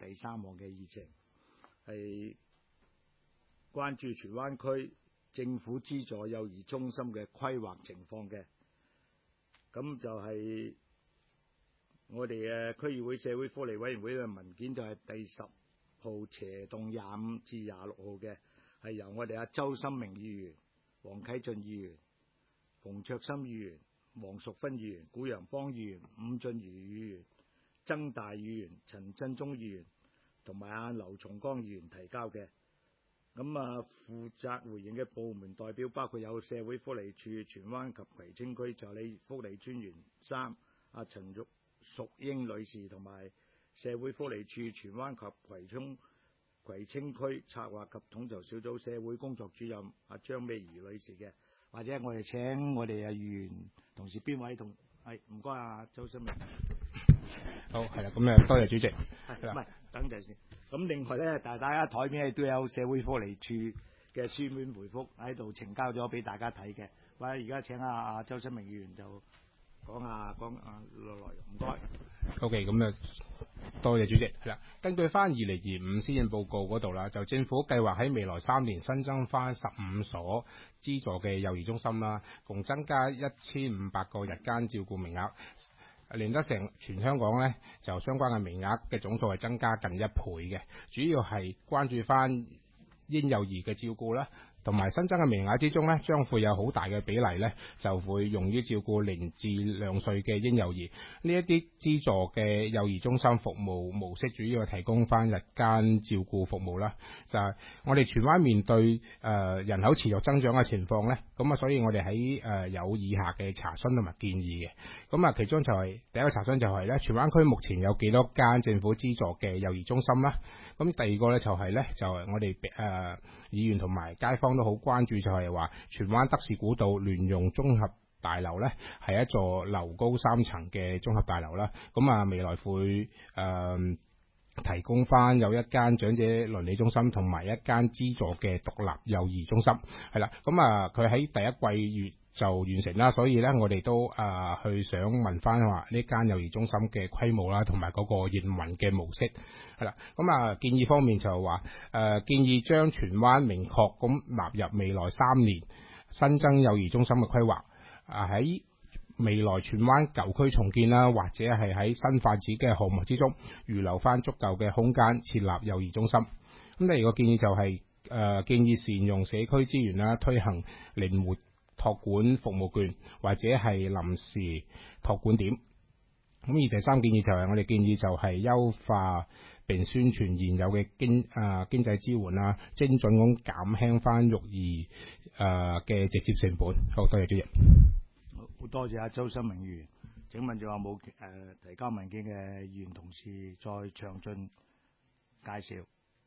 第3項嘅議程，係關注荃灣區政府資助幼兒中心嘅規劃情況嘅。咁就係我哋嘅區議會社會福利委員會嘅文件，就係第10號斜動25至26號嘅，係由我哋周心明議員、黃啟俊議員、馮卓森議員、黃淑芬議員、古陽邦議員、伍俊瑜議員、曾大議員、陳振中議員同埋劉松江議員提交嘅。咁負責回應嘅部門代表包括有社會福利署荃灣及葵青區助理福利專員3陳淑英女士，同埋社會福利署荃灣及葵青區策劃及統籌小組社會工作主任張美儀女士嘅。或者我哋請我哋議員同事邊位同唔該周新明。 好，係啦，咁多謝主席。 唔係，等陣先。咁另外咧，大家台面都有社會福利署嘅書面回覆喺度呈交咗俾大家睇嘅。或者而家請周新明議員就講內容，唔該。 OK， 咁多謝主席。係啦，根據翻2025施政報告嗰度啦，就政府計劃喺未來3年新增翻15所資助嘅幼兒中心啦，共增加1500個日間照顧名額，令得成全香港咧就相關嘅名額嘅總數係增加近1倍嘅。主要係關注翻嬰幼兒嘅照顧啦，同埋新增嘅名額之中咧，將會有好大嘅比例咧，就會用於照顧0至2歲嘅嬰幼兒。呢一啲資助嘅幼兒中心服務模式，主要係提供翻日間照顧服務啦。就係我哋荃灣面對人口持續增長嘅情況咧，咁所以我哋喺有以下嘅查詢同埋建議嘅。咁其中就係第一個查詢就係咧，荃灣區目前有幾多間政府資助嘅幼兒中心啦？咁第二個咧就係咧，就係我哋議員同埋街坊都好關注，就係話荃灣德士古道聯用綜合大樓咧係一座樓高3層嘅綜合大樓啦。咁未來會提供翻有一間長者鄰里中心同埋一間資助嘅獨立幼兒中心，係啦。咁佢喺第一季月就完成啦，所以咧我哋都去想問翻話呢間幼兒中心嘅規模啦，同埋嗰個營運嘅模式係啦。咁建議方面就話建議將荃灣明確咁納入未來3年新增幼兒中心嘅規劃，喺未來荃灣舊區重建啦，或者係喺新發展嘅項目之中預留翻足夠嘅空間設立幼兒中心。咁第二個建議就係建議善用社區資源啦，推行靈活託管服務券或者係臨時託管點。咁而第三建議就係我哋建議就係優化並宣傳現有嘅經濟支援啦，精準咁減輕翻育兒嘅直接成本。好，多謝主席。 好多謝周新明議員。請問仲有冇提交文件嘅議員同事再詳盡介紹？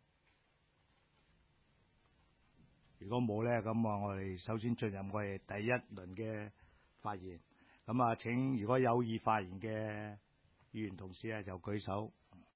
如果冇咧，咁我哋首先進入我哋第一輪嘅發言。咁請如果有意發言嘅議員同事就舉手。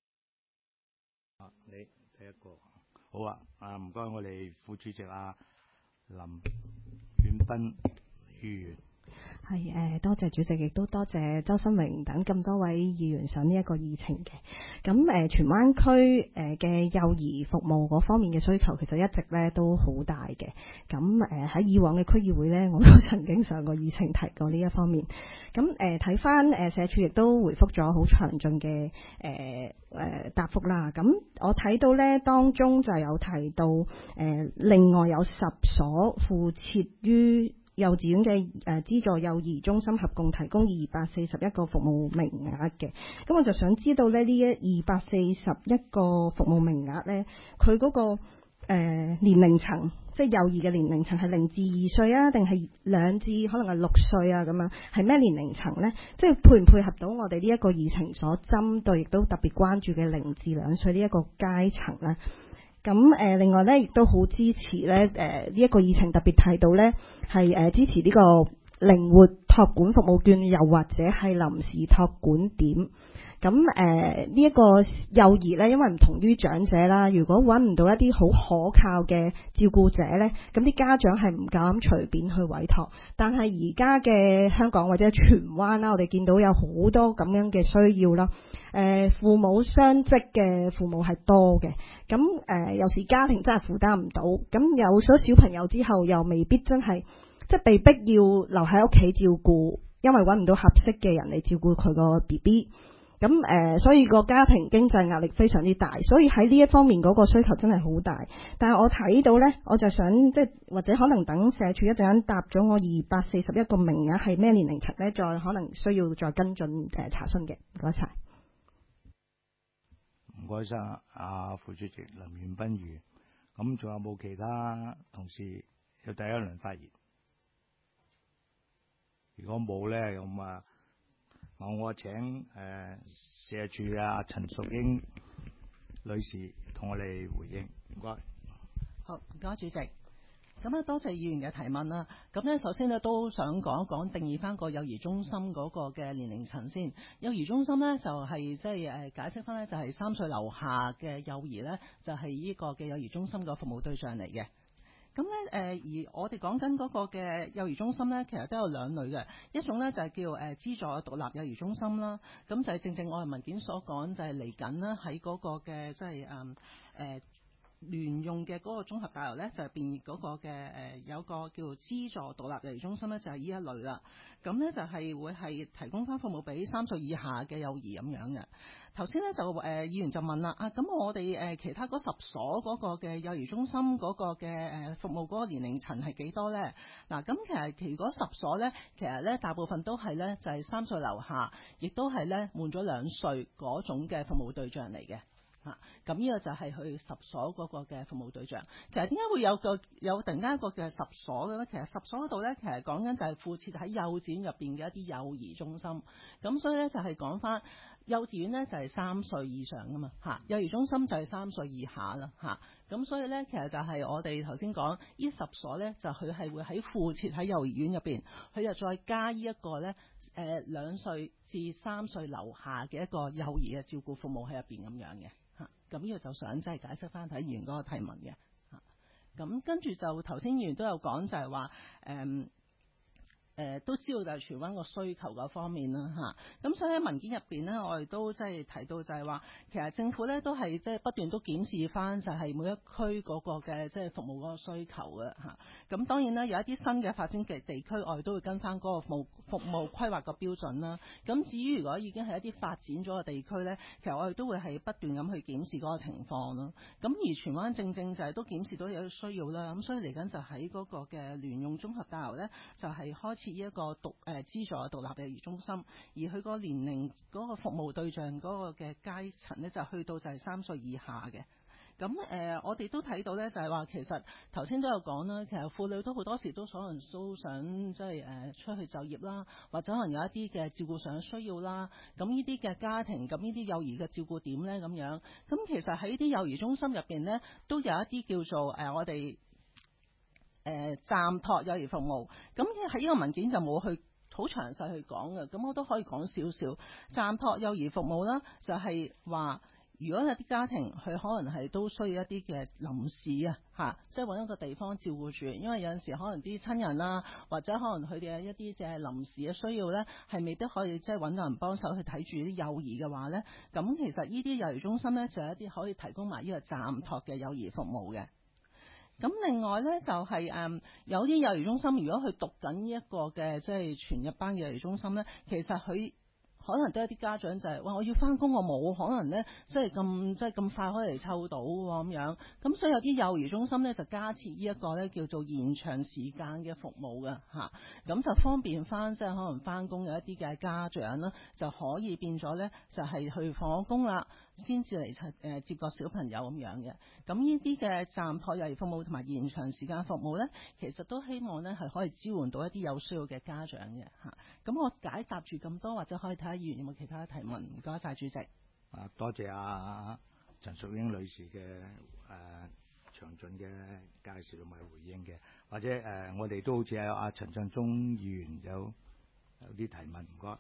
你第一個。好唔該，我哋副主席林遠斌議員。 係多謝主席，亦都多謝周新榮等咁多位議員上呢一個議程嘅。咁荃灣區嘅幼兒服務嗰方面嘅需求，其實一直咧都好大嘅。咁喺以往嘅區議會咧，我都曾經上過議程提過呢一方面。咁睇翻社署亦都回覆咗好詳盡嘅答覆啦。咁我睇到咧當中就有提到另外有10所附設於幼稚園嘅資助幼兒中心合共提供241個服務名額嘅。咁我就想知道咧呢241個服務名額咧，佢嗰個年齡層，即係幼兒嘅年齡層係0至2歲啊，定係2至可能係6歲啊咁樣，係咩年齡層咧？即係配唔配合到我哋呢一個議程所針對，亦都特別關注嘅0至2歲呢一個階層咧？咁另外咧，亦都好支持咧呢一個議程特別提到咧係支持呢個靈活託管服務券，又或者係臨時託管點。咁呢一個幼兒呢，因為唔同於長者啦，如果揾唔到一啲好可靠嘅照顧者呢，咁啲家長係唔敢隨便去委託。但係而家嘅香港或者荃灣啦，我哋見到有好多咁樣嘅需要啦。父母雙職嘅父母係多嘅，咁有時家庭真係負擔唔到，咁有咗小朋友之後又未必真係即係被逼要留喺屋企照顧，因為揾唔到合適嘅人嚟照顧佢個 BB。咁所以個家庭經濟壓力非常之大，所以喺呢一方面嗰個需求真係好大。但係我睇到呢，我就想即係或者可能等社署一陣間答咗我241個名額係咩年齡層呢，再可能需要再跟進查詢嘅。唔該晒。 唔該晒阿副主席林遠斌議員。咁仲有冇其他同事有第一輪發言？如果冇呢，咁啊。我請社署陳淑英女士同我哋回應，唔該。 好，唔該主席。咁咧，多謝議員嘅提問啦。咁咧，首先咧都想講一講定義翻個幼兒中心嗰個嘅年齡層先。幼兒中心咧就係即係解釋翻咧，就係3歲樓下嘅幼兒咧，就係呢個嘅幼兒中心嘅服務對象嚟嘅。咁咧而我哋講緊嗰個嘅幼兒中心咧，其實都有兩類嘅，一種咧就係叫資助獨立幼兒中心啦。咁就係正正我哋文件所講，就係嚟緊啦，喺嗰個嘅即係聯用嘅嗰個綜合大樓咧，就係變嗰個嘅有個叫資助獨立幼兒中心咧，就係呢一類啦。咁咧就係會係提供翻服務俾3歲以下嘅幼兒咁樣嘅。頭先咧就議員就問啦，咁我哋其他嗰10所嗰個嘅幼兒中心嗰個嘅服務嗰個年齡層係幾多咧？嗱，咁其實其餘嗰10所咧，其實咧大部分都係咧就係3歲樓下，亦都係咧滿咗2歲嗰種嘅服務對象嚟嘅。咁呢個就係佢10所嗰個嘅服務對象。其實點解會有突然間一個嘅10所嘅咧？其實10所嗰度咧，其實講緊就係附設喺幼稚園入邊嘅一啲幼兒中心。咁所以咧就係講翻幼稚園咧就係3歲以上噶嘛，幼兒中心就係3歲以下啦，咁所以咧其實就係我哋頭先講呢10所咧，就佢係會喺附設喺幼兒園入邊，佢又再加呢一個咧2歲至3歲樓下嘅一個幼兒嘅照顧服務喺入邊咁樣嘅。咁呢個就想即係解釋翻睇議員嗰個提問嘅。咁跟住就頭先議員都有講就係話都知道就係荃灣個需求嗰方面啦，咁所以喺文件入邊呢，我哋都即係提到就係話，其實政府咧都係即係不斷都檢視翻就係每一區嗰個嘅即係服務嗰個需求嘅。咁當然啦，有一啲新嘅發展嘅地區，我哋都會跟翻嗰個服務規劃個標準啦。咁至於如果已經係一啲發展咗嘅地區咧，其實我哋都會係不斷咁去檢視嗰個情況咯。咁而荃灣正正就係都檢視到有啲需要啦。咁所以嚟緊就喺嗰個嘅聯用綜合大樓咧，就係開設一個資助獨立嘅幼兒中心，而佢個年齡嗰個服務對象嗰個嘅階層咧，就去到就係3歲以下嘅。咁我哋都睇到咧，就係話其實頭先都有講啦，其實婦女都好多時都可能都想即係出去就業啦，或者可能有一啲嘅照顧上嘅需要啦。咁呢啲嘅家庭，咁呢啲幼兒嘅照顧點咧咁樣。咁其實喺啲幼兒中心入邊咧，都有一啲叫做我哋暫託幼兒服務。咁喺呢個文件就冇去好詳細去講嘅，咁我都可以講少少暫託幼兒服務啦，就係話，如果有啲家庭佢可能係都需要一啲嘅臨時即係揾一個地方照顧住，因為有陣時可能啲親人啦，或者可能佢哋一啲即係臨時嘅需要呢，係未必可以即係揾到人幫手去睇住啲幼兒嘅話呢。咁其實呢啲幼兒中心呢，就係一啲可以提供埋呢個暫託嘅幼兒服務嘅。咁另外呢，就係有啲幼兒中心，如果佢讀緊呢一個嘅即係全日班嘅幼兒中心呢，其實佢可能都有啲家長就係話我要翻工，我冇可能呢，即係咁快可以嚟湊到喎咁樣。咁所以有啲幼兒中心呢，就加設呢一個呢叫做延長時間嘅服務嘅咁就方便翻即係可能翻工有一啲嘅家長啦，就可以變咗呢，就係去放咗工啦，先至嚟接個小朋友咁樣嘅。咁呢啲嘅暫託幼兒服務同埋延長時間服務呢，其實都希望呢係可以支援到一啲有需要嘅家長嘅咁我解答住咁多，或者可以睇下議員有冇其他提問。唔該晒主席。 多謝陳淑英女士嘅詳詳盡嘅介紹同埋回應嘅，或者我哋都好似有阿陳振中議員有啲提問，唔該。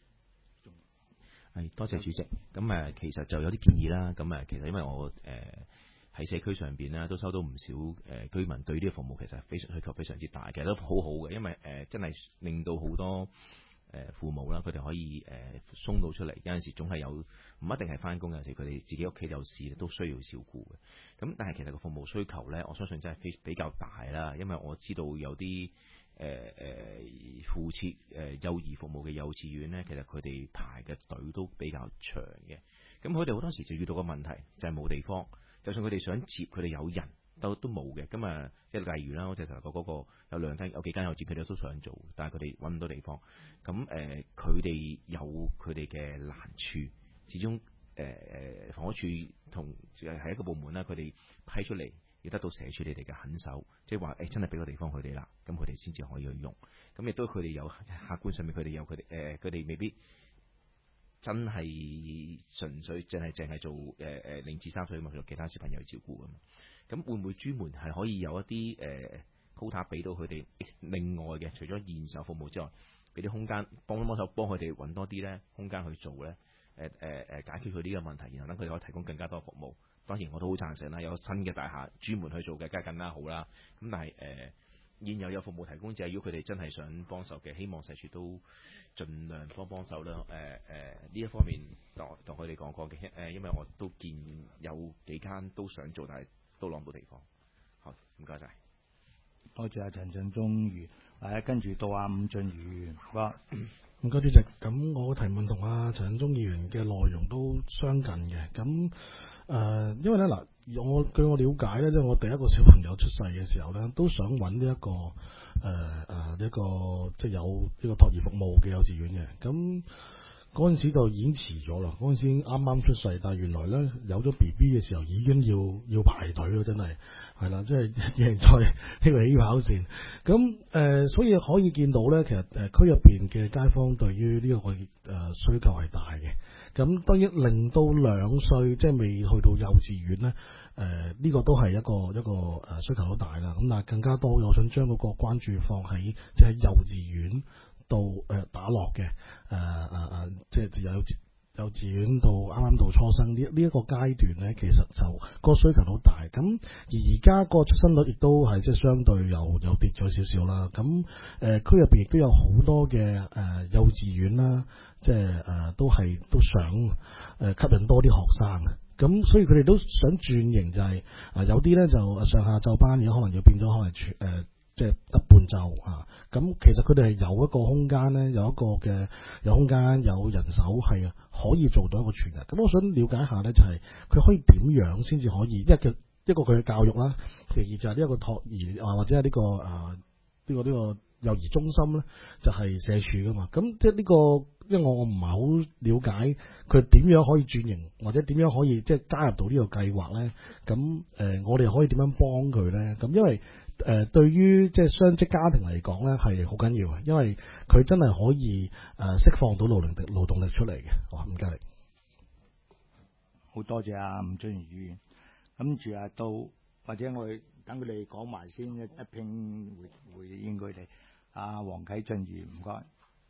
係多謝主席。咁其實就有啲建議啦。咁其實因為我喺社區上邊咧，都收到唔少居民對呢個服務其實非常需求非常之大，其實都好好嘅，因為真係令到好多父母啦，佢哋可以鬆到出嚟。有陣時總係有唔一定係翻工，有陣時佢哋自己屋企有事都需要照顧嘅。咁但係其實個服務需求咧，我相信真係比較大啦。因為我知道有啲附設幼兒服務嘅幼稚園咧，其實佢哋排嘅隊都比較長嘅。咁佢哋好多時就遇到個問題，就係冇地方。就算佢哋想接，佢哋有人都冇嘅。咁即係例如啦，我哋頭先講嗰個有幾間幼稚園，佢哋都想做，但係佢哋揾唔到地方。咁佢哋有佢哋嘅難處，始終房屋署同係一個部門啦，佢哋批出嚟要得到社署你哋嘅肯手，即係話真係俾個地方佢哋啦，咁佢哋先至可以去用。咁亦都佢哋有客觀上面，佢哋有佢哋未必真係純粹淨係做0至3歲嘛，做其他小朋友去照顧噶嘛。咁會唔會專門係可以有一啲quota 俾到佢哋另外嘅，除咗現售服務之外，俾啲空間幫手幫佢哋揾多啲咧空間去做咧？解決佢呢個問題，然後等佢哋可以提供更加多服務。當然我都好贊成啦，有新嘅大廈專門去做嘅，梗係更加好啦。咁但係現有服務提供者，如果佢哋真係想幫手嘅，希望社署都盡量幫手啦。呢一方面同佢哋講過嘅，因為我都見有幾間都想做，但係都攞唔到地方。好，唔該晒。 多謝阿陳振中議員，跟住到阿伍俊瑜議員。 唔該主席，咁我嘅提問同阿陳振中議員嘅內容都相近嘅。咁因為咧嗱，據我了解咧，即係我第一個小朋友出世嘅時候咧，都想揾呢一個一個即係有呢個托兒服務嘅幼稚園嘅。咁嗰陣時就已經遲咗啦，嗰陣時啱啱出世，但係原來咧有咗 BB 嘅時候已經要排隊咯，真係係啦，即係贏在呢個起跑線。咁所以可以見到咧，其實區入邊嘅街坊對於呢個需求係大嘅。咁當然0到2歲即係未去到幼稚園咧，呢個都係一個需求好大啦。咁但係更加多，我想將嗰個關注放喺即係幼稚園到打落嘅即係幼稚園到啱啱到初生呢一個階段咧，其實就個需求好大。咁而家個出生率亦都係即係相對又跌咗少少啦。咁區入邊亦都有好多嘅幼稚園啦，即係都想吸引多啲學生。咁所以佢哋都想轉型，就係有啲咧就上下晝班，而可能要變咗可能即係得半晝啊！咁其實佢哋係有一個空間咧，有空間有人手係可以做到一個全日。咁我想了解一下咧，就係佢可以點樣先至可以，一個佢嘅教育啦，其二就係呢一個托兒或者係呢個幼兒中心咧，就係社署噶嘛。咁即係呢個，因為我唔係好了解佢點樣可以轉型，或者點樣可以即係加入到呢個計劃咧。咁我哋可以點樣幫佢咧？咁因為對於即係雙職家庭嚟講咧，係好緊要嘅，因為佢真係可以釋放到勞動力出嚟嘅。好，唔該你。 好多謝阿伍俊瑜議員。跟住到或者我哋等佢哋講埋先，一拼回應佢哋。阿黃啟俊議員，唔該。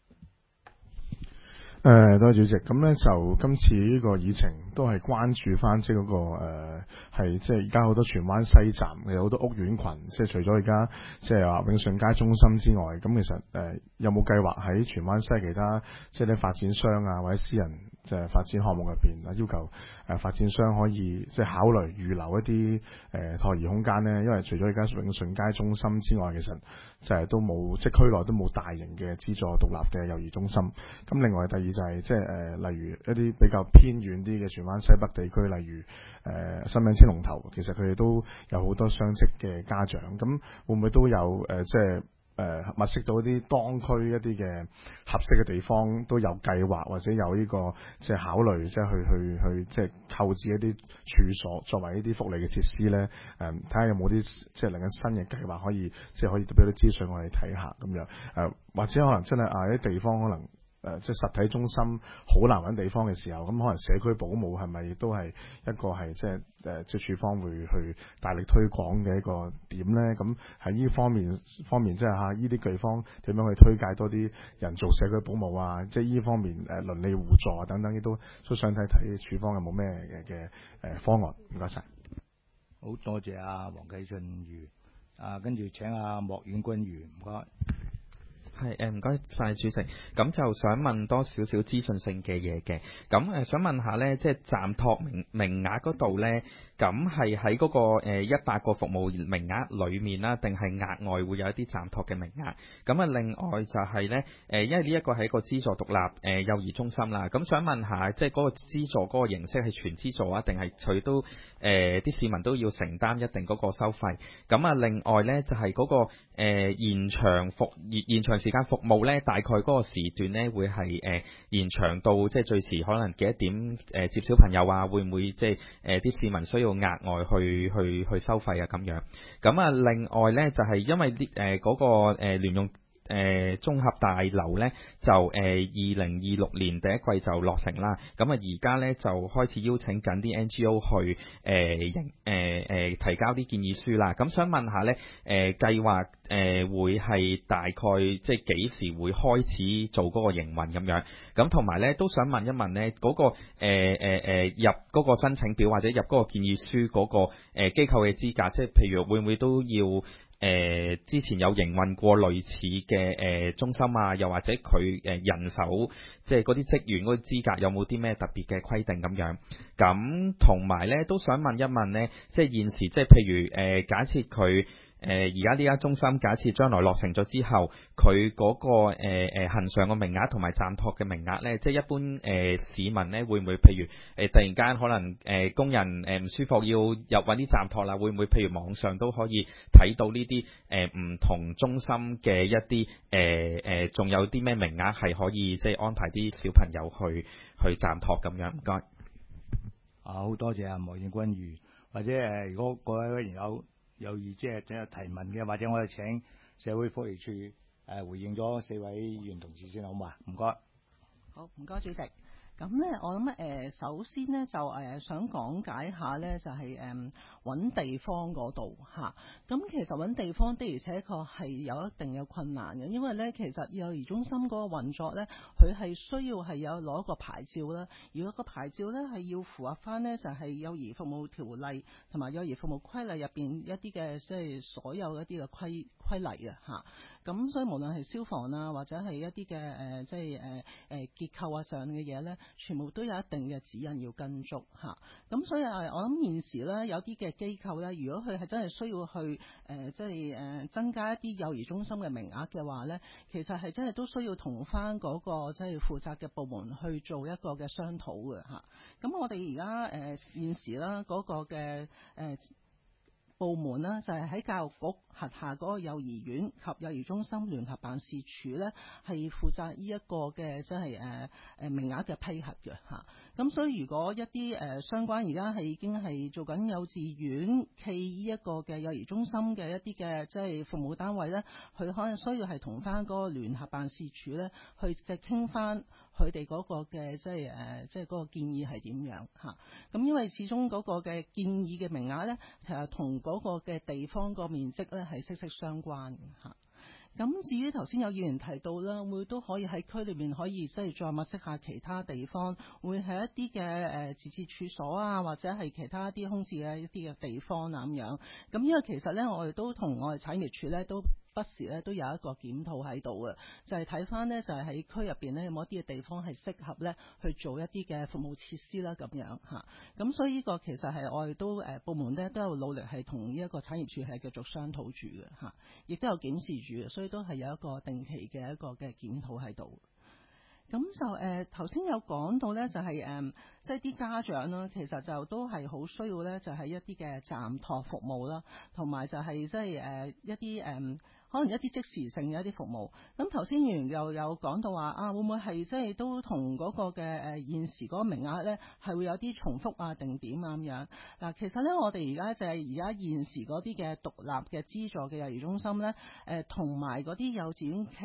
多謝主席。咁咧就今次呢個議程都係關注翻即係嗰個係即係而家好多荃灣西站有好多屋苑群，即係除咗而家即係話永順街中心之外，咁其實有冇計劃喺荃灣西其他即係啲發展商啊或者私人即係發展項目入邊啊，要求發展商可以即係考慮預留一啲托兒空間咧？因為除咗而家永順街中心之外，其實就係都冇即係區內都冇大型嘅資助獨立嘅幼兒中心。咁另外第二就係即係例如一啲比較偏遠啲嘅荃灣西北地區，例如新民青龍頭，其實佢哋都有好多雙職嘅家長。咁會唔會都有即係物色到一啲當區一啲嘅合適嘅地方，都有計劃或者有呢個即係考慮，即係去即係購置一啲處所作為呢啲福利嘅設施咧？睇下有冇啲即係另一新嘅計劃可以即係可以俾啲資訊我哋睇下咁樣。或者可能真係啲地方可能即係實體中心好難揾地方嘅時候，咁可能社區保姆係咪亦都係一個係即係即係處方會去大力推廣嘅一個點咧？咁喺呢方面即係嚇呢啲地方點樣去推介多啲人做社區保姆啊？即係呢方面鄰里互助啊等等，亦都想睇處方有冇咩嘅方案。唔該晒。 好多謝阿黃啟信議員，跟住請阿莫遠君議員，唔該。 係唔該晒主席，咁就想問多少少資訊性嘅嘢嘅，咁想問下呢，即係暫託名額嗰度呢，咁係喺嗰個100個服務名額裏面啦，定係額外會有一啲暫託嘅名額？咁啊，另外就係呢，因為呢一個係一個資助獨立幼兒中心啦，咁想問下，即係嗰個資助嗰個形式係全資助啊，定係佢都啲市民都要承擔一定嗰個收費？咁啊，另外呢，就係嗰個延長時間服務呢，大概嗰個時段呢會係延長到即係最遲可能幾多點接小朋友啊？會唔會即係啲市民需要額外去收費啊咁樣？咁啊，另外呢，就係因為嗰個聯用綜合大樓呢，就2026年第一季就落成啦。咁啊，而家呢，就開始邀請緊啲 NGO 去提交啲建議書啦。咁想問下呢，計劃會係大概即係幾時會開始做嗰個營運咁樣？咁同埋呢，都想問一問呢，嗰個入嗰個申請表或者入嗰個建議書嗰個機構嘅資格，即係譬如會唔會都要之前有營運過類似嘅中心啊，又或者佢人手即係嗰啲職員嗰個資格有冇啲咩特別嘅規定咁樣？咁同埋呢，都想問一問呢，即係現時即係譬如假設佢而家呢間中心假設將來落成咗之後，佢嗰個恆常嘅名額同埋暫託嘅名額呢，即係一般市民呢會唔會譬如突然間可能工人唔舒服要揾啲暫託啦，會唔會譬如網上都可以睇到呢啲唔同中心嘅一啲仲有啲咩名額係可以即係安排啲小朋友去暫託咁樣？唔該。 好多謝阿莫遠君議員，或者如果各位委員有意即係提問嘅，或者我哋請社會福利處回應咗4位議員同事先好嘛？唔該。 好，唔該主席。咁咧，我諗首先咧就想講解下咧，就係揾地方嗰度嚇。咁其實揾地方的而且確係有一定嘅困難嘅，因為咧其實幼兒中心嗰個運作咧，佢係需要係有攞一個牌照啦。而嗰個牌照咧係要符合翻咧就係幼兒服務條例同埋幼兒服務規例入邊一啲嘅即係所有一啲嘅規例啊嚇。咁所以無論係消防啊，或者係一啲嘅即係結構啊上嘅嘢咧，全部都有一定嘅指引要跟足嚇。咁所以我諗現時咧有啲嘅機構咧，如果佢係真係需要去即係增加一啲幼兒中心嘅名額嘅話咧，其實係真係都需要同翻嗰個即係負責嘅部門去做一個嘅商討嘅嚇。咁我哋而家現時啦嗰個嘅部門呢，就係喺教育局轄下嗰個幼兒園及幼兒中心聯合辦事處呢，係負責呢一個嘅即係名額嘅批核嘅嚇。咁所以如果一啲相關而家係已經係做緊幼稚園暨呢一個嘅幼兒中心嘅一啲嘅即係服務單位呢，佢可能需要係同翻嗰個聯合辦事處呢，去即係傾翻佢哋嗰個嘅即係嗰個建議係點樣嚇。咁因為始終嗰個嘅建議嘅名額呢，其實同嗰個嘅地方個面積呢係息息相關嘅嚇。咁至於頭先有議員提到啦，會都可以喺區裏面可以即係再物色下其他地方，會係一啲嘅自治處所啊，或者係其他一啲空置嘅一啲嘅地方啊咁樣。咁因為其實咧，我哋都同我哋產業署咧都不時咧都有一個檢討喺度嘅，就係睇翻呢，就係喺區入邊呢，有冇一啲嘅地方係適合咧去做一啲嘅服務設施啦咁樣嚇。咁所以呢個其實係我哋都部門咧都有努力係同呢一個產業署係繼續商討住嘅嚇，亦都有檢視住嘅，所以都係有一個定期嘅一個嘅檢討喺度。咁就頭先有講到咧，就係即係啲家長啦，其實就都係好需要咧，就係一啲嘅暫託服務啦，同埋就係即係一啲可能一啲即時性嘅一啲服務。咁頭先議員又有講到話會唔會係即係都同嗰個嘅現時嗰個名額咧係會有啲重複啊定點啊咁樣？嗱，其實咧我哋而家就係而家現時嗰啲嘅獨立嘅資助嘅幼兒中心咧，同埋嗰啲幼稚園暨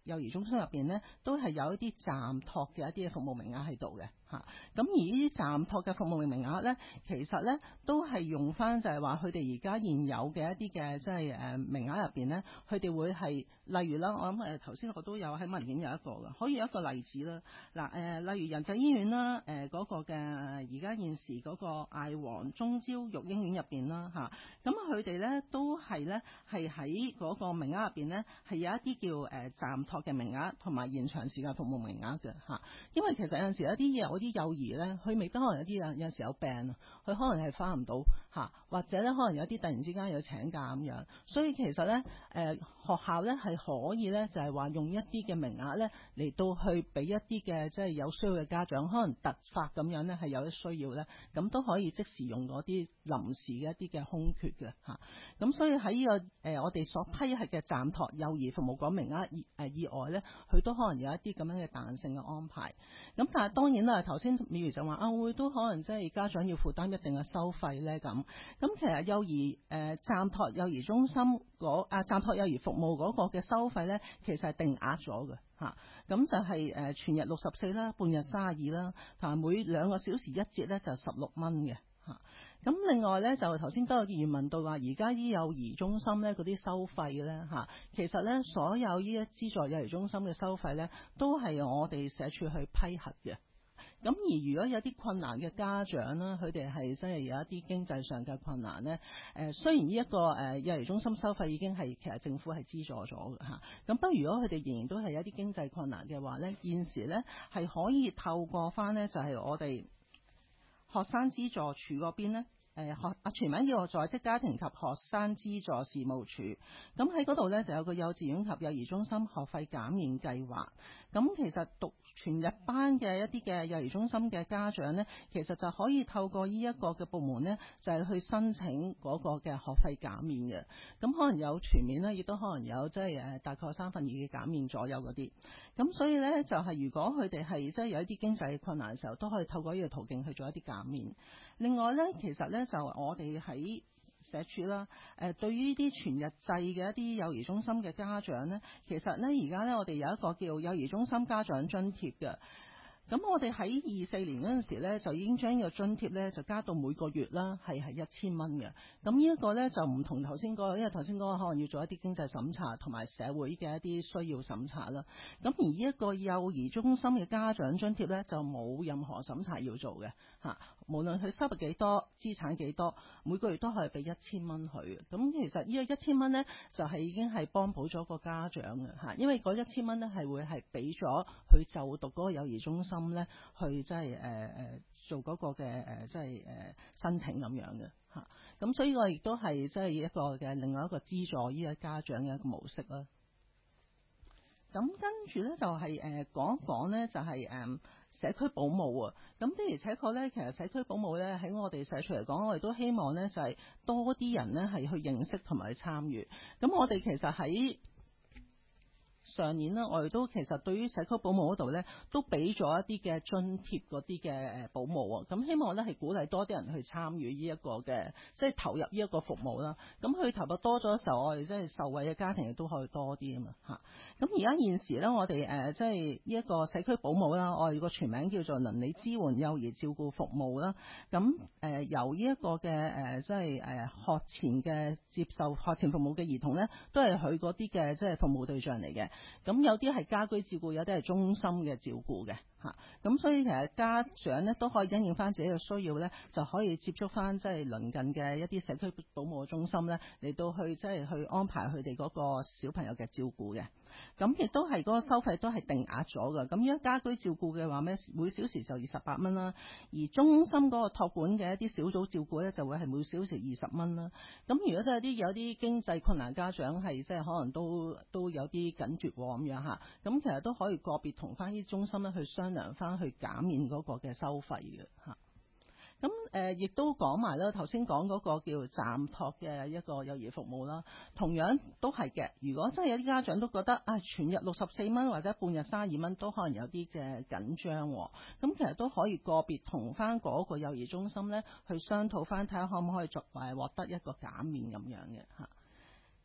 幼兒中心入邊咧，都係有一啲暫托嘅一啲嘅服務名額喺度嘅嚇。咁而呢啲暫托嘅服務名額咧，其實咧都係用翻就係話佢哋而家現有嘅一啲嘅即係名額入邊咧，佢哋會係例如啦，我諗頭先我都有喺文件有一個嘅，可以有一個例子啦。嗱例如仁濟醫院啦，嗰個嘅而家現時嗰個艾黃中招育嬰院入邊啦嚇，咁佢哋咧都係咧係喺嗰個名額入邊咧係有一啲叫暫托嘅名額同埋延長時間服務名額嘅嚇。因為其實有陣時有啲幼兒咧，佢未必可能有啲有陣時有病啊，佢可能係翻唔到嚇，或者咧可能有啲突然之間要請假咁樣，所以其實咧學校咧係可以咧就係話用一啲嘅名額咧嚟到去俾一啲嘅即係有需要嘅家長，可能突發咁樣咧係有啲需要咧，咁都可以即時用嗰啲臨時嘅一啲嘅空缺嘅嚇。咁所以喺呢個我哋所批核嘅暫托幼兒服務嗰名額以外咧，佢都可能有一啲咁樣嘅彈性嘅安排。咁但係當然啦，頭先美如就話會都可能即係家長要負擔一定嘅收費咧咁。咁其實幼兒暫托幼兒中心暫托幼兒服務嗰個嘅收費咧，其實係定額咗嘅嚇。咁就係全日64啦，半日32啦，同埋每2個小時1節咧就16蚊嘅嚇。咁另外咧就頭先都有議員問到話，而家啲幼兒中心咧嗰啲收費咧嚇，其實咧所有呢一資助幼兒中心嘅收費咧，都係由我哋社署去批核嘅。咁而如果有啲困難嘅家長啦，佢哋係真係有一啲經濟上嘅困難咧，雖然呢一個幼兒中心收費已經係其實政府係資助咗嘅嚇，咁不過如果佢哋仍然都係有一啲經濟困難嘅話咧，現時咧係可以透過翻咧就係我哋學生資助處嗰邊咧。全名叫做在職家庭及學生資助事務處，咁喺嗰度呢，就有個幼稚園及幼兒中心學費減免計劃。咁其實讀全日班嘅一啲嘅幼兒中心嘅家長呢，其實就可以透過呢一個嘅部門呢，就係去申請嗰個嘅學費減免嘅。咁可能有全面啦，亦都可能有即係大概2/3嘅減免左右嗰啲。咁所以呢，就係如果佢哋係即係有一啲經濟困難嘅時候，都可以透過呢個途徑去做一啲減免。另外呢，其實呢，就我哋喺社署啦，對於呢啲全日制嘅一啲幼兒中心嘅家長呢，其實呢，而家呢，我哋有一個叫幼兒中心家長津貼嘅。咁我哋喺24年嗰陣時咧，就已經將呢個津貼咧就加到每個月啦，係1000蚊嘅。咁呢一個咧就唔同頭先嗰個，因為頭先嗰個可能要做一啲經濟審查同埋社會嘅一啲需要審查啦。咁而呢一個幼兒中心嘅家長津貼咧就冇任何審查要做嘅嚇，無論佢收入幾多、資產幾多，每個月都可以俾1000蚊佢嘅。咁其實呢個1000蚊咧就係已經係幫補咗個家長嘅嚇，因為嗰1000蚊咧係會係俾咗佢就讀嗰個幼兒中心。咧去即係做嗰個嘅即係申請咁樣嘅嚇，咁所以我亦都係即係一個嘅另外一個資助呢個家長嘅一個模式啦。咁跟住咧就係講一講咧就係社區保姆啊。咁的而且確咧，其實社區保姆咧喺我哋社署嚟講，我哋都希望咧就係多啲人咧係去認識同埋去參與。咁我哋其實喺上年呢，我哋都其實對於社區保姆嗰度呢，都俾咗一啲嘅津貼嗰啲嘅保姆啊，咁希望呢係鼓勵多啲人去參與呢一個嘅，即係投入呢一個服務啦。咁佢投入多咗嘅時候，我哋即係受惠嘅家庭亦都可以多啲啊嘛嚇。咁而家現時呢，我哋即係呢一個社區保姆啦，我哋個全名叫做鄰里支援幼兒照顧服務啦。咁由呢一個嘅即係學前嘅接受學前服務嘅兒童呢，都係佢嗰啲嘅即係服務對象嚟嘅。咁有啲係家居照顧，有啲係中心嘅照顧嘅嚇。咁所以其實家長咧都可以因應翻自己嘅需要咧，就可以接觸翻即係鄰近嘅一啲社區保姆中心咧，嚟到去即係去安排佢哋嗰個小朋友嘅照顧嘅。咁亦都係嗰個收費都係定額咗嘅。咁如果家居照顧嘅話，每小時就28蚊啦。而中心嗰個託管嘅一啲小組照顧咧，就會係每小時20蚊啦。咁如果真係有啲經濟困難家長係即係可能都有啲緊絀咁樣嚇，咁其實都可以個別同翻啲中心咧去商量翻去減免嗰個嘅收費嘅嚇。咁亦都講埋啦，頭先講嗰個叫暫託嘅一個幼兒服務啦，同樣都係嘅。如果真係有啲家長都覺得全日64蚊或者半日32蚊都可能有啲嘅緊張，咁其實都可以個別同翻嗰個幼兒中心咧去商討翻，睇下可唔可以獲得一個減免咁樣嘅嚇。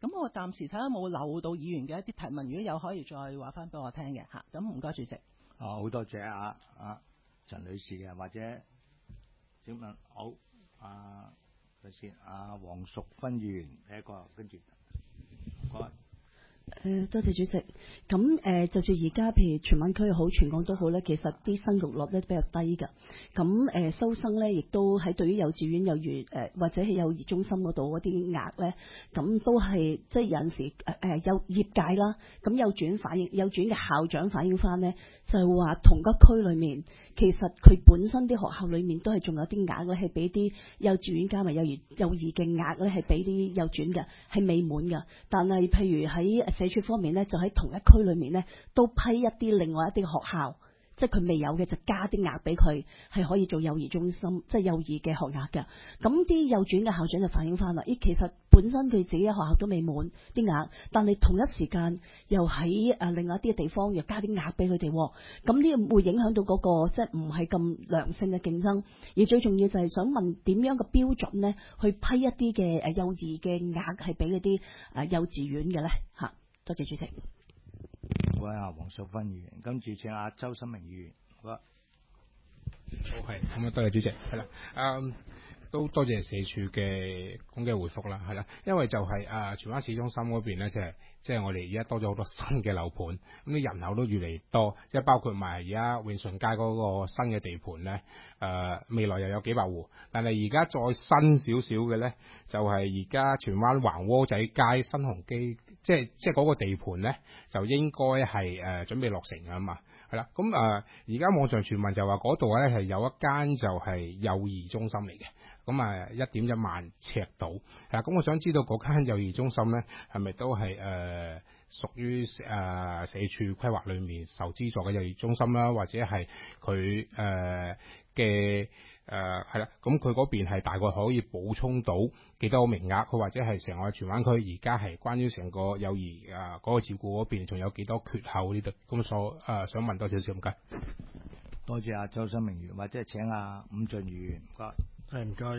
咁我暫時睇下有冇漏到議員嘅一啲提問，如果有可以再話翻俾我聽嘅嚇。咁唔該主席。 好多謝陳女士嘅，或者請問好睇先，黃淑芬議員第一個，跟住唔該。 多謝主席。咁就住而家譬如荃灣區好，全港都好咧，其實啲生育率咧比較低㗎。咁收生咧，亦都喺對於幼稚園、幼兒或者係幼兒中心嗰度嗰啲額咧，咁都係即係有陣時有業界啦，咁幼稚園嘅校長反映翻咧，就係話同個區裏面，其實佢本身啲學校裏面都係仲有啲額咧，係俾啲幼稚園加埋幼兒嘅額咧，係俾啲幼轉嘅，係未滿㗎。但係譬如喺社署方面咧，就喺同一區裏面咧，都批一啲另外一啲學校，即係佢未有嘅就加啲額俾佢，係可以做幼兒中心，即係幼兒嘅學額嘅。咁啲幼轉嘅校長就反映翻啦，其實本身佢自己嘅學校都未滿啲額，但係同一時間又喺另外一啲地方又加啲額俾佢哋，咁呢個會影響到嗰個即係唔係咁良性嘅競爭。而最重要就係想問點樣嘅標準咧，去批一啲嘅幼兒嘅額係俾嗰啲幼稚園嘅咧嚇。多謝主席。 唔該黃淑芬議員，跟住請周新明議員。好係咁多謝主席，係啦，都多謝社署嘅公嘅回覆啦，係啦，因為就係荃灣市中心嗰邊咧，即係我哋而家多咗好多新嘅樓盤，咁啲人口都越嚟越多，即係包括埋而家永順街嗰個新嘅地盤咧，未來又有幾百戶，但係而家再新少少嘅咧，就係而家荃灣橫窩仔街新鴻基，即係嗰個地盤咧，就應該係準備落成㗎嘛，係啦，咁而家網上傳聞就話嗰度咧係有一間就係幼兒中心嚟嘅。咁1.1萬尺度，咁我想知道嗰間幼兒中心咧，係咪都係屬於社署規劃裏面受資助嘅幼兒中心啦，或者係佢嘅係啦，咁佢嗰邊係大概可以補充到幾多個名額，佢或者係成個荃灣區而家係關於成個幼兒嗰個照顧嗰邊仲有幾多缺口呢度？咁想問多少少唔該。 多謝周新明議員，或者請伍俊議員，唔該。 唔該，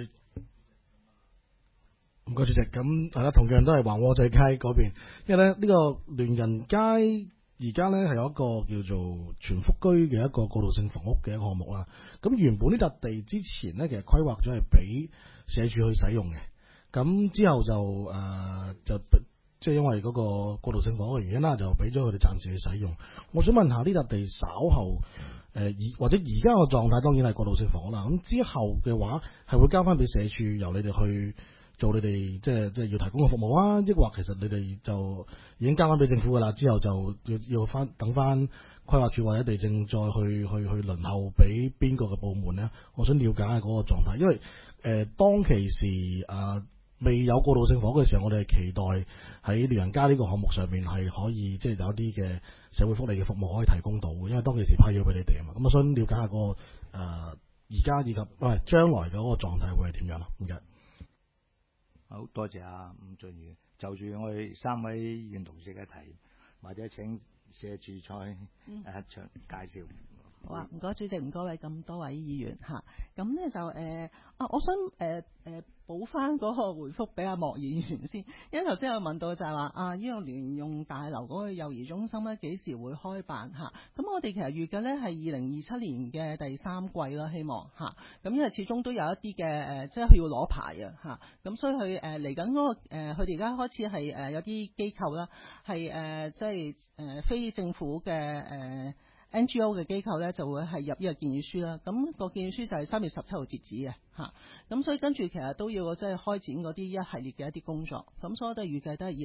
唔該主席。咁大家同樣都係橫窩仔街嗰邊，因為咧呢個聯仁街而家咧係有一個叫做全福居嘅一個過渡性房屋嘅一個項目啦。咁原本呢笪地之前咧其實規劃咗係俾社署去使用嘅，咁之後就即係因為嗰個過渡性房屋嘅原因啦，就俾咗佢哋暫時去使用。我想問下呢笪地稍後或者而家個狀態當然係過渡性房屋啦。咁之後嘅話係會交翻俾社署，由你哋去做你哋即係要提供嘅服務啊，抑或其實你哋就已經交翻俾政府噶啦？之後就要等翻規劃署或者地政再去輪候俾邊個嘅部門呢？我想了解下嗰個狀態，因為當其時未有過渡性房屋嘅時候，我哋係期待喺聯仁街呢個項目上面係可以即係有一啲嘅社會福利嘅服務可以提供到嘅，因為當其時批咗俾你哋啊嘛。咁我想了解下個而家以及將來嘅嗰個狀態會係點樣咯？唔該。 好多謝伍俊宇，就住我哋3位議員同事嘅提，或者請社署再介紹。 好啊，唔該主席，唔該位咁多位議員嚇。咁咧就我想補翻嗰個回覆俾莫議員先，因為頭先有問到就係話呢個聯用大樓嗰個幼兒中心咧幾時會開辦嚇？咁我哋其實預計咧係2027年嘅第3季啦，希望嚇。咁因為始終都有一啲嘅即係佢要攞牌啊嚇，咁所以佢嚟緊嗰個佢哋而家開始係有啲機構啦，係即係非政府嘅NGO 嘅機構咧就會係入呢個建議書啦，咁個建議書就係3月17號截止嘅嚇，咁所以跟住其實都要即係開展嗰啲一系列嘅一啲工作，咁所以我哋預計都係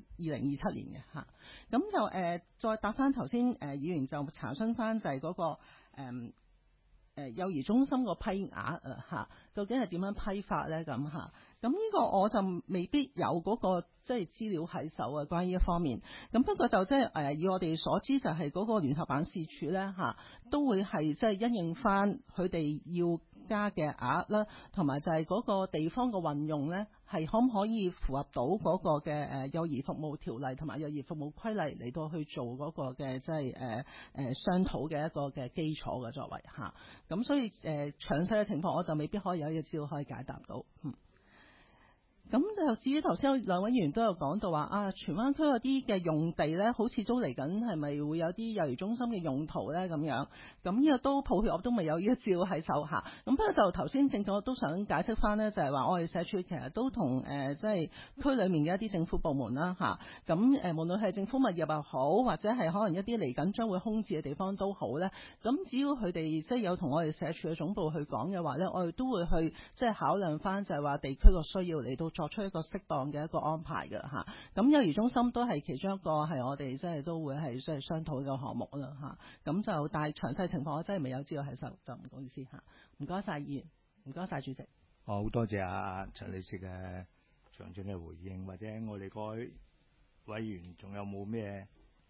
2027年嘅嚇，咁就再答翻頭先議員就查詢翻就係嗰個幼兒中心個批額嚇，究竟係點樣批法咧咁嚇？咁呢個我就未必有嗰個即係資料喺手啊，關於呢一方面。咁不過就即係以我哋所知就係嗰個聯合辦事處咧嚇，都會係即係因應翻佢哋要加嘅額啦，同埋就係嗰個地方嘅運用咧，係可唔可以符合到嗰個嘅幼兒服務條例同埋幼兒服務規例嚟到去做嗰個嘅即係商討嘅一個嘅基礎嘅作為嚇。咁所以詳細嘅情況我就未必可以有呢個資料可以解答到。 咁就至於頭先有兩位議員都有講到話啊，荃灣區嗰啲嘅用地咧，好似都嚟緊，係咪會有啲幼兒中心嘅用途咧咁樣？咁呢個都抱歉，我都未有呢一招喺手下。咁不過就頭先正正我都想解釋翻咧，就係話我哋社署其實都同即係區裡面嘅一啲政府部門啦嚇。咁無論係政府物業又好，或者係可能一啲嚟緊將會空置嘅地方都好咧。咁只要佢哋即係有同我哋社署嘅總部去講嘅話咧，我哋都會去即係考量翻，就係話地區個需要嚟到作出一個適當嘅一個安排嘅嚇。咁幼兒中心都係其中一個係我哋即係都會係即係商討嘅項目啦嚇。咁就但係詳細情況我真係未有資料喺手，就唔好意思嚇。唔該晒議員，唔該晒主席。 好多謝阿陳女士嘅詳盡嘅回應，或者我哋各位委員仲有冇咩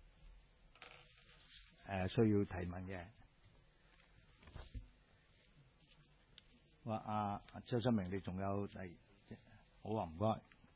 需要提問嘅？話阿周新明，你仲有好啊，唔該。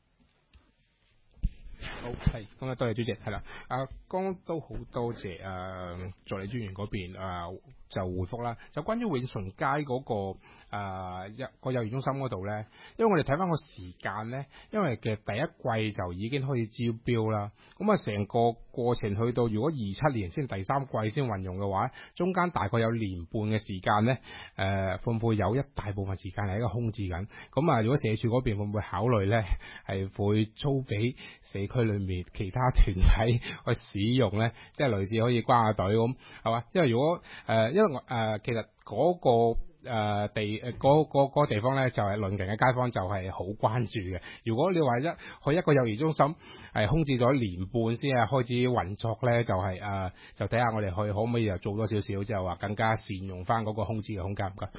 好，係，咁啊，多謝主席，係啦，剛都好多謝助理專員嗰邊就回覆啦，就關於永順街嗰個個幼兒中心嗰度咧，因為我哋睇翻個時間咧，因為嘅第一季就已經開始招標啦，咁啊成個過程去到如果27年先第三季先運用嘅話，中間大概有年半嘅時間咧，會唔會有一大部分時間係一個空置緊？咁啊，如果社署嗰邊會唔會考慮咧，係會租俾社區裏面其他團體去使用咧？即係類似可以關下隊咁，係嘛？因為如果因為其實嗰個嗰個地方咧，就係鄰近嘅街坊就係好關注嘅。如果你話去一個幼兒中心係空置咗年半先係開始運作咧，就係就睇下我哋可唔可以又做多少少，就話更加善用翻嗰個空置嘅空間。唔該。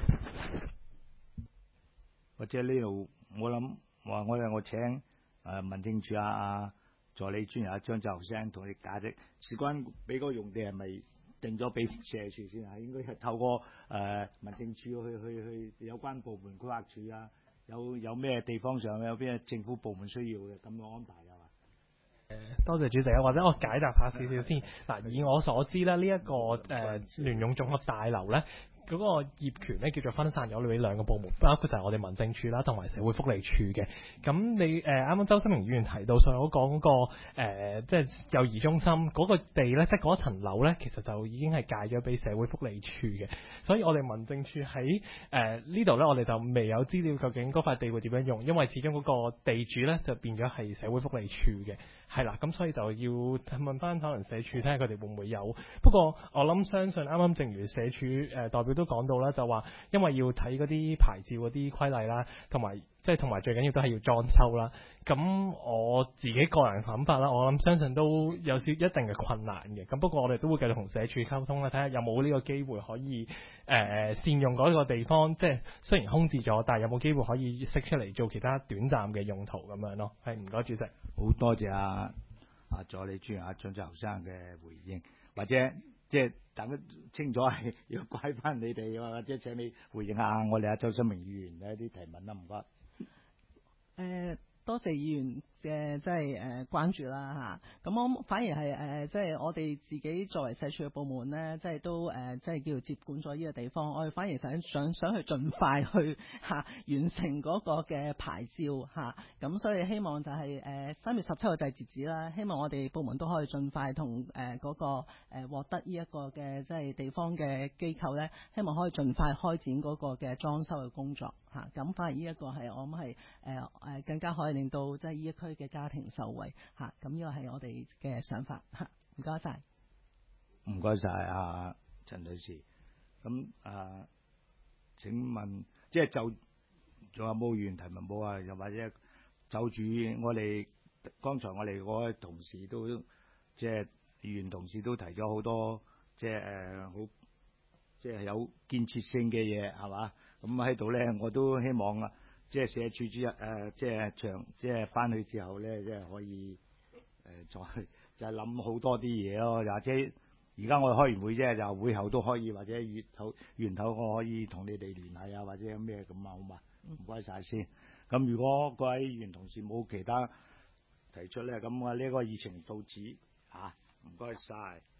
或者呢度我諗話我請民政處助理專員張澤生同你解釋，事關俾個用地係咪定咗俾社署先啊？應該係透過民政處去有關部門規劃處啊，有咩地方上有咩政府部門需要嘅咁樣安排係嘛？ 多謝主席啊，或者我解答下少少先。嗱，以我所知咧，呢一個聯用綜合大樓咧，嗰個業權咧叫做分散咗俾兩個部門，包括就係我哋民政處啦，同埋社會福利處嘅。咁你啱啱周新明議員提到所講嗰個即係幼兒中心嗰個地咧，即係嗰層樓咧，其實就已經係界咗俾社會福利處嘅。所以我哋民政處喺呢度咧，我哋就未有資料究竟嗰塊地會點樣用，因為始終嗰個地主咧就變咗係社會福利處嘅。係啦，咁所以就要問翻可能社署睇下佢哋會唔會有。不過我諗相信啱啱正如社署代表都講到啦，就話因為要睇嗰啲牌照嗰啲規例啦，同埋最緊要都係要裝修啦。咁我自己個人諗法啦，我諗相信都有一定嘅困難嘅。咁不過我哋都會繼續同社署溝通啦，睇下有冇呢個機會可以善用嗰個地方，即係雖然空置咗，但係有冇機會可以釋出嚟做其他短暫嘅用途咁樣咯。係，唔該主席。 好多謝助理專員張澤生嘅回應，或者即係等得清楚係要怪翻你哋，或者請你回應下我哋周新明議員嘅一啲提問啦，唔該。 多謝議員嘅即係關注啦嚇，咁我反而係即係我哋自己作為社署嘅部門咧，即係都即係叫做接管咗呢個地方，我哋反而想去盡快去完成嗰個嘅牌照嚇，咁所以希望就係3月17號就係截止啦，希望我哋部門都可以盡快同嗰個獲得呢一個嘅即係地方嘅機構咧，希望可以盡快開展嗰個嘅裝修嘅工作嚇，咁反而呢一個係我諗係更加可以令到即係呢一區嘅家庭受惠嚇，咁呢個係我哋嘅想法嚇。唔該晒， 唔該晒陳女士。咁請問即係仲有冇議員提問冇啊？又或者就住我哋剛才我哋嗰位同事都即係議員同事都提咗好多即係好即係有建設性嘅嘢係嘛？咁喺度咧，我都希望即係社署即係翻去之後咧，即係可以再就係諗好多啲嘢咯。或者而家我哋開完會啫，就會後都可以，或者源頭我可以同你哋聯繫啊，或者有咩咁啊，好嘛？唔該晒先。咁如果各位議員同事冇其他提出咧，咁我呢個議程到此嚇，唔該晒。